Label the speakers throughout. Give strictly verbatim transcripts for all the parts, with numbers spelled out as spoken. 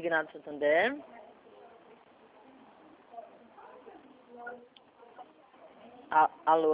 Speaker 1: Consignado Santander. A, alô?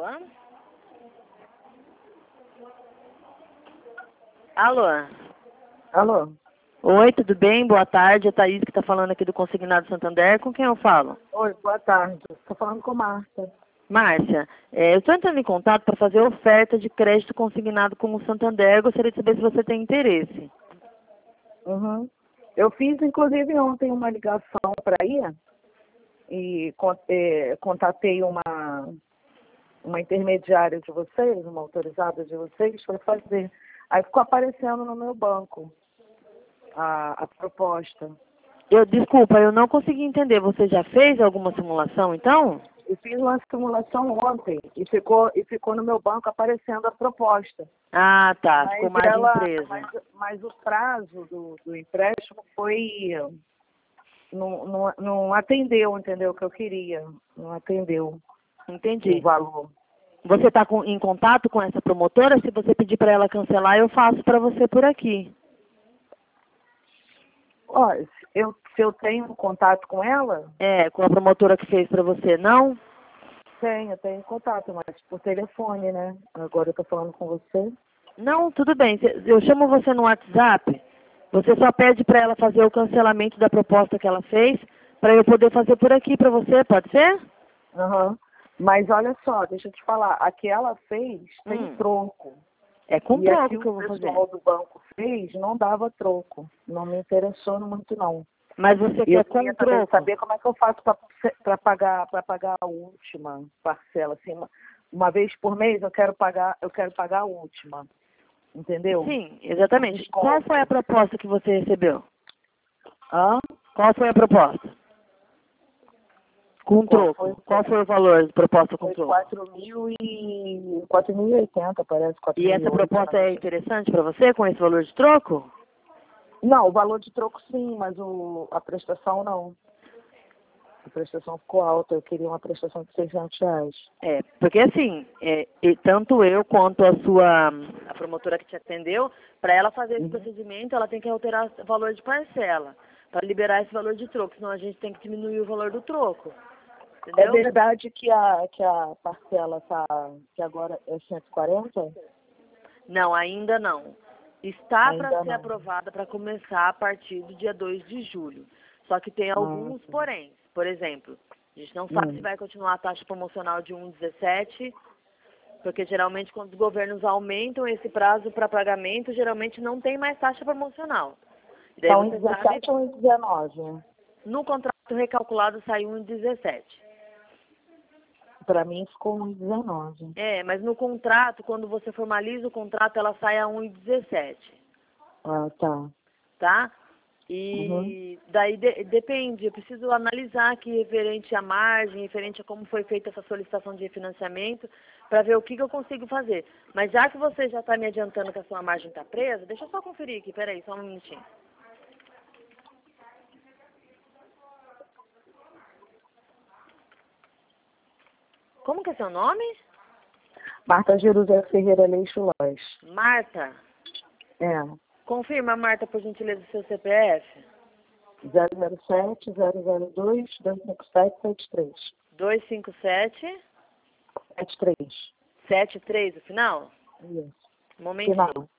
Speaker 1: Alô?
Speaker 2: Alô?
Speaker 1: Oi, tudo bem? Boa tarde. É a Thaís que está falando aqui do Consignado Santander. Com quem eu falo?
Speaker 2: Oi, boa tarde. Estou falando com Marta.
Speaker 1: Márcia, é, eu estou entrando em contato para fazer oferta de crédito consignado com o Santander. Gostaria de saber se você tem interesse.
Speaker 2: Uhum. Eu fiz, inclusive, ontem uma ligação para ir e con- eh, contatei uma, uma intermediária de vocês, uma autorizada de vocês para fazer. Aí ficou aparecendo no meu banco a, a proposta.
Speaker 1: Eu, desculpa, eu não consegui entender. Você já fez alguma simulação, então?
Speaker 2: Eu fiz uma simulação ontem e ficou, e ficou no meu banco aparecendo a proposta.
Speaker 1: Ah, tá. Ficou
Speaker 2: Mas,
Speaker 1: margem
Speaker 2: ela,
Speaker 1: presa.
Speaker 2: mas, mas o prazo do, do empréstimo foi... Não, não, não atendeu, entendeu? O que eu queria. Não atendeu o
Speaker 1: Entendi.
Speaker 2: valor.
Speaker 1: Você está em contato com essa promotora? Se você pedir para ela cancelar, eu faço para você por aqui.
Speaker 2: Olha, se eu, se eu tenho contato com ela,
Speaker 1: É, com a promotora que fez para você, não?
Speaker 2: tenho, tenho contato, mas por telefone, né? Agora eu tô falando com você.
Speaker 1: Não, tudo bem. Cê- Eu chamo você no WhatsApp. Você só pede para ela fazer o cancelamento da proposta que ela fez, para eu poder fazer por aqui para você, pode ser?
Speaker 2: Aham. Mas olha só, deixa eu te falar, a que ela fez tem
Speaker 1: Hum.
Speaker 2: troco.
Speaker 1: É com
Speaker 2: E aqui
Speaker 1: troco
Speaker 2: o
Speaker 1: que eu vou fazer.
Speaker 2: pessoal do banco fez, não dava troco. Não me interessou muito, não.
Speaker 1: Mas você
Speaker 2: E eu
Speaker 1: quer com
Speaker 2: queria também
Speaker 1: troco?
Speaker 2: saber como é que eu faço para pagar, para pagar a última parcela. Assim, uma, uma vez por mês eu quero pagar, eu quero pagar a última. Entendeu?
Speaker 1: Sim, exatamente.
Speaker 2: Desconto.
Speaker 1: Qual foi a proposta que você recebeu?
Speaker 2: Hã?
Speaker 1: Qual foi a proposta? Com
Speaker 2: Qual
Speaker 1: troco.
Speaker 2: foi?
Speaker 1: Qual foi o valor de proposta com
Speaker 2: Foi
Speaker 1: troco?
Speaker 2: quatro mil e quatro mil e oitenta, parece, quatro
Speaker 1: E
Speaker 2: mil e
Speaker 1: essa
Speaker 2: oito.
Speaker 1: proposta é interessante para você com esse valor de troco?
Speaker 2: Não, o valor de troco sim, mas o, a prestação não. A prestação ficou alta, eu queria uma prestação de seiscentos reais.
Speaker 1: É, porque assim, é, e tanto eu quanto a sua a promotora que te atendeu, para ela fazer esse
Speaker 2: Uhum.
Speaker 1: procedimento, ela tem que alterar o valor de parcela, para liberar esse valor de troco, senão a gente tem que diminuir o valor do troco.
Speaker 2: É
Speaker 1: Entendeu?
Speaker 2: verdade que a, que a parcela tá, que agora é cento e quarenta?
Speaker 1: Não, ainda não. Está para
Speaker 2: Ainda
Speaker 1: ser
Speaker 2: não.
Speaker 1: aprovada para começar a partir do dia dois de julho. Só que tem alguns
Speaker 2: Ah,
Speaker 1: porém. Por exemplo, a gente não sabe
Speaker 2: hum.
Speaker 1: se vai continuar a taxa promocional de um vírgula dezessete, porque geralmente quando os governos aumentam esse prazo para pagamento, geralmente não tem mais taxa promocional. E daí
Speaker 2: Tá um e
Speaker 1: você sabe,
Speaker 2: dezessete ou um e dezenove?
Speaker 1: no contrato recalculado sai um vírgula dezessete.
Speaker 2: Para mim ficou um e dezenove.
Speaker 1: É, mas no contrato, quando você formaliza o contrato, ela sai a um vírgula dezessete.
Speaker 2: Ah, tá.
Speaker 1: Tá?
Speaker 2: Uhum.
Speaker 1: E daí de- depende, eu preciso analisar aqui referente à margem, referente a como foi feita essa solicitação de refinanciamento, para ver o que, que eu consigo fazer. Mas já que você já está me adiantando que a sua margem está presa, deixa eu só conferir aqui, peraí, só um minutinho. Como que é seu nome?
Speaker 2: Marta Jerusalém Ferreira Leixo Lois.
Speaker 1: Marta.
Speaker 2: É.
Speaker 1: Confirma, Marta, por gentileza, o seu C P F.
Speaker 2: zero zero sete, zero zero dois, dois cinco sete, sete três.
Speaker 1: dois cinco sete,
Speaker 2: sete três.
Speaker 1: sete três, o final?
Speaker 2: Isso.
Speaker 1: Um momentinho.
Speaker 2: Final.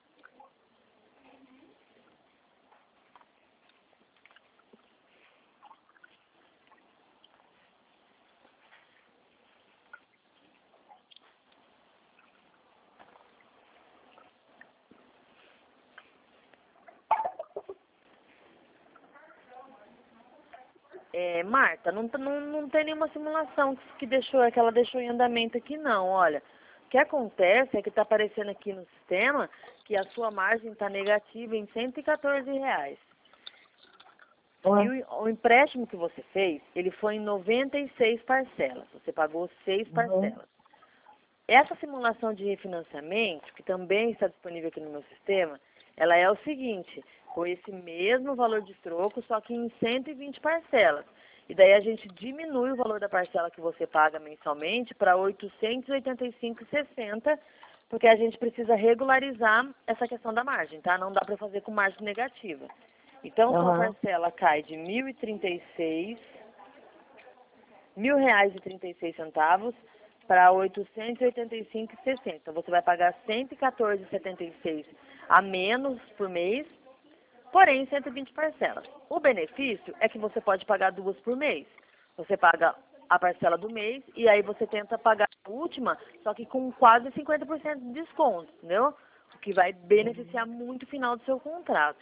Speaker 1: É, Marta, não, tá- não, não tem nenhuma simulação que, que, deixou, que ela deixou em andamento aqui, não. Olha, o que acontece é que está aparecendo aqui no sistema que a sua margem está negativa em cento e quatorze reais.
Speaker 2: Ué?
Speaker 1: E o, o empréstimo que você fez, ele foi em noventa e seis parcelas. Você pagou seis
Speaker 2: Uhum.
Speaker 1: parcelas. Essa simulação de refinanciamento, que também está disponível aqui no meu sistema, ela é o seguinte, com esse mesmo valor de troco, só que em cento e vinte parcelas. E daí a gente diminui o valor da parcela que você paga mensalmente para oitocentos e oitenta e cinco reais e sessenta centavos, porque a gente precisa regularizar essa questão da margem, tá? Não dá para fazer com margem negativa. Então, sua
Speaker 2: Aham.
Speaker 1: parcela cai de mil e trinta e seis, mil reais e trinta e seis centavos para oitocentos e oitenta e cinco e sessenta. Então, você vai pagar cento e quatorze e setenta e seis a menos por mês, porém cento e vinte parcelas. O benefício é que você pode pagar duas por mês. Você paga a parcela do mês e aí você tenta pagar a última, só que com quase cinquenta por cento de desconto, entendeu? O que vai beneficiar muito o final do seu contrato.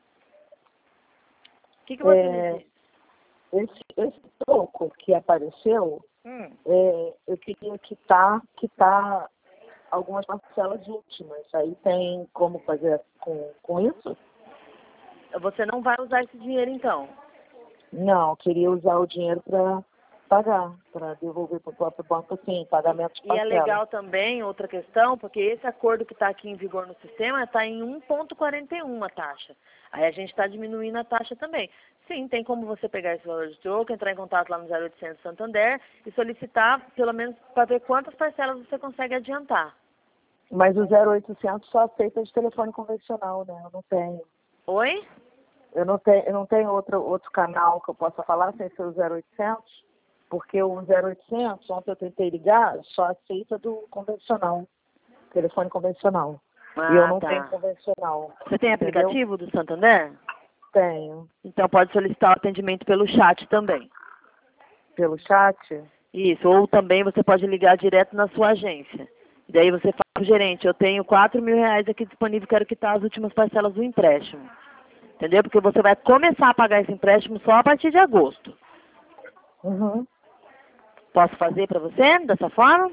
Speaker 1: O que, que você
Speaker 2: É,
Speaker 1: me diz?
Speaker 2: esse, esse troco que apareceu,
Speaker 1: Hum.
Speaker 2: é, eu queria quitar, quitar algumas parcelas últimas. Aí tem como fazer com, com isso?
Speaker 1: Você não vai usar esse dinheiro então?
Speaker 2: Não, eu queria usar o dinheiro para pagar, para devolver para o próprio banco, assim, pagamento de
Speaker 1: E é
Speaker 2: parcela.
Speaker 1: legal também, outra questão, porque esse acordo que está aqui em vigor no sistema está em um vírgula quarenta e um a taxa. Aí a gente está diminuindo a taxa também. Sim, tem como você pegar esse valor de troco, entrar em contato lá no zero oitocentos Santander e solicitar, pelo menos, para ver quantas parcelas você consegue adiantar.
Speaker 2: Mas o zero oitocentos só aceita de telefone convencional, né? Eu não tenho.
Speaker 1: Oi?
Speaker 2: Eu não tenho, eu não tenho outro, outro canal que eu possa falar sem ser o zero oitocentos, porque o zero oitocentos, ontem eu tentei ligar, só aceita do convencional, telefone convencional. E eu
Speaker 1: Ah,
Speaker 2: não tenho
Speaker 1: tá.
Speaker 2: convencional,
Speaker 1: Você tem
Speaker 2: entendeu?
Speaker 1: aplicativo do Santander?
Speaker 2: Tenho.
Speaker 1: Então pode solicitar o atendimento pelo chat também.
Speaker 2: Pelo chat?
Speaker 1: Isso, ou também você pode ligar direto na sua agência. E daí você fala pro gerente, eu tenho quatro mil reais aqui disponível, quero quitar as últimas parcelas do empréstimo. Entendeu? Porque você vai começar a pagar esse empréstimo só a partir de agosto.
Speaker 2: Uhum.
Speaker 1: Posso fazer para você dessa forma?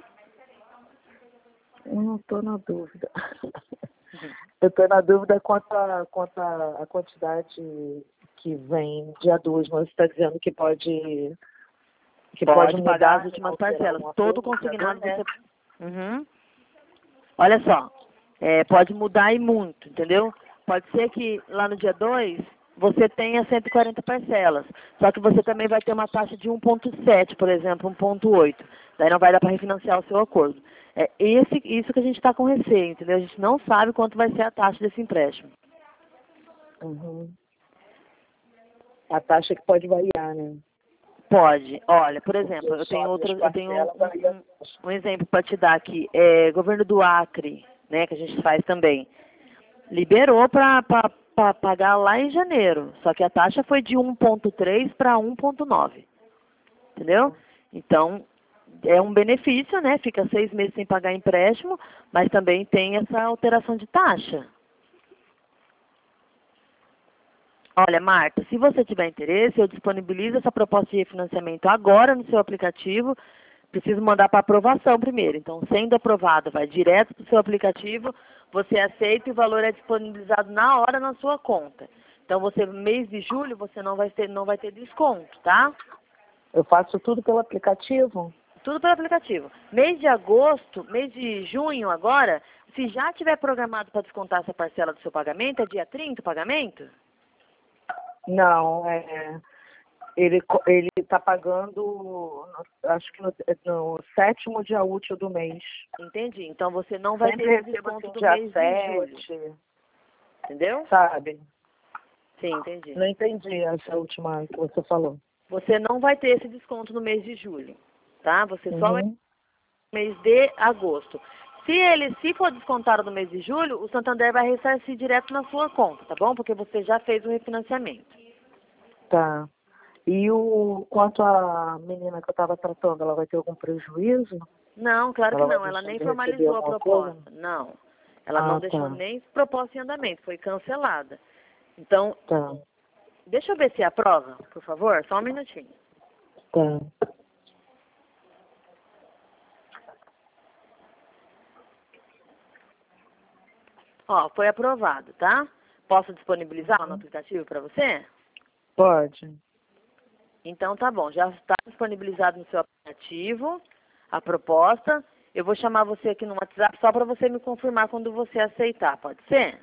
Speaker 2: Eu não estou na dúvida. Eu estou na dúvida quanto a, quanto a, a quantidade que vem dia dois, mas você está dizendo que pode, que pode,
Speaker 1: Pode
Speaker 2: mudar,
Speaker 1: pagar as últimas
Speaker 2: alterar
Speaker 1: parcelas.
Speaker 2: alguma
Speaker 1: Todo
Speaker 2: coisa,
Speaker 1: consignado
Speaker 2: né?
Speaker 1: você... Uhum. Olha só, é, pode mudar e muito, entendeu? Pode ser que lá no dia dois você tenha cento e quarenta parcelas, só que você também vai ter uma taxa de um vírgula sete, por exemplo, um vírgula oito. Daí não vai dar para refinanciar o seu acordo. É esse, isso que a gente está com receio, entendeu? A gente não sabe quanto vai ser a taxa desse empréstimo.
Speaker 2: Uhum. A taxa que pode variar, né?
Speaker 1: Pode. Olha, por exemplo,
Speaker 2: Porque
Speaker 1: eu tenho
Speaker 2: sobe
Speaker 1: outro,
Speaker 2: as
Speaker 1: eu tenho
Speaker 2: parcelas, varia a
Speaker 1: um, um,
Speaker 2: taxa.
Speaker 1: um exemplo para te dar aqui. É, governo do Acre, né, que a gente faz também, liberou para pagar lá em janeiro, só que a taxa foi de um vírgula três para um vírgula nove. Entendeu? Então, é um benefício, né? Fica seis meses sem pagar empréstimo, mas também tem essa alteração de taxa. Olha, Marta, se você tiver interesse, eu disponibilizo essa proposta de refinanciamento agora no seu aplicativo. Preciso mandar para aprovação primeiro. Então, sendo aprovado, vai direto para o seu aplicativo, você aceita e o valor é disponibilizado na hora na sua conta. Então, você, mês de julho, você não vai ter, não vai ter desconto, tá?
Speaker 2: Eu faço tudo pelo aplicativo?
Speaker 1: Tudo pelo aplicativo. Mês de agosto, mês de junho agora, se já tiver programado para descontar essa parcela do seu pagamento, é dia trinta o pagamento?
Speaker 2: Não, é, ele co- ele está pagando, no- acho que no, no sétimo dia útil do mês.
Speaker 1: Entendi. Então você não vai
Speaker 2: Sempre
Speaker 1: ter esse
Speaker 2: recebo
Speaker 1: desconto
Speaker 2: assim,
Speaker 1: do
Speaker 2: dia
Speaker 1: mês de julho.
Speaker 2: sete,
Speaker 1: Entendeu?
Speaker 2: sabe?
Speaker 1: Sim, entendi.
Speaker 2: Não entendi essa última que você falou.
Speaker 1: Você não vai ter esse desconto no mês de julho, tá? Você só vai ter
Speaker 2: Uhum.
Speaker 1: no mês de agosto. Se ele, se for descontado no mês de julho, o Santander vai ressarcir direto na sua conta, tá bom? Porque você já fez o refinanciamento.
Speaker 2: Tá. E o quanto à menina que eu estava tratando, ela vai ter algum prejuízo?
Speaker 1: Não, claro que
Speaker 2: Ela vai
Speaker 1: não. Ela
Speaker 2: deixar
Speaker 1: nem
Speaker 2: de receber
Speaker 1: formalizou a
Speaker 2: alguma
Speaker 1: proposta.
Speaker 2: coisa?
Speaker 1: Não. Ela
Speaker 2: Ah,
Speaker 1: não deixou
Speaker 2: tá.
Speaker 1: nem proposta em andamento. Foi cancelada. Então,
Speaker 2: Tá.
Speaker 1: deixa eu ver se é a prova, por favor. Só um minutinho.
Speaker 2: Tá.
Speaker 1: Ó, foi aprovado, tá? Posso disponibilizar lá no aplicativo para você?
Speaker 2: Pode.
Speaker 1: Então tá bom, já está disponibilizado no seu aplicativo a proposta. Eu vou chamar você aqui no WhatsApp só para você me confirmar quando você aceitar, pode ser?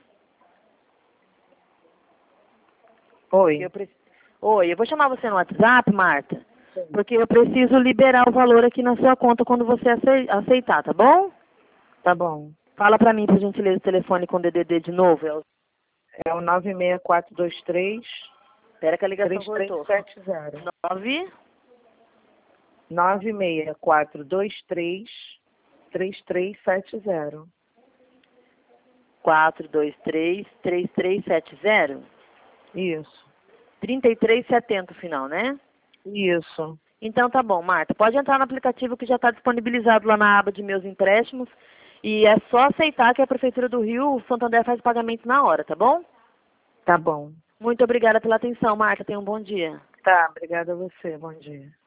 Speaker 2: Oi.
Speaker 1: Eu pre... Oi, eu vou chamar você no WhatsApp, Marta,
Speaker 2: Sim.
Speaker 1: porque eu preciso liberar o valor aqui na sua conta quando você acei- aceitar, tá bom?
Speaker 2: Tá bom.
Speaker 1: Fala para mim, por gentileza, o telefone com D D D de novo. É o
Speaker 2: É o nove seis quatro dois três,
Speaker 1: Espera que a ligação
Speaker 2: três três
Speaker 1: cortou.
Speaker 2: sete zero.
Speaker 1: nove
Speaker 2: nove seis quatro dois três, três três sete zero.
Speaker 1: quatro dois três, três três sete zero?
Speaker 2: Isso.
Speaker 1: trinta e três setenta o final, né?
Speaker 2: Isso.
Speaker 1: Então tá bom, Marta. Pode entrar no aplicativo que já está disponibilizado lá na aba de meus empréstimos. E é só aceitar que a Prefeitura do Rio, o Santander faz pagamento na hora, tá bom?
Speaker 2: Tá bom.
Speaker 1: Muito obrigada pela atenção, Marta. Tenha um bom dia.
Speaker 2: Tá, obrigada a você. Bom dia.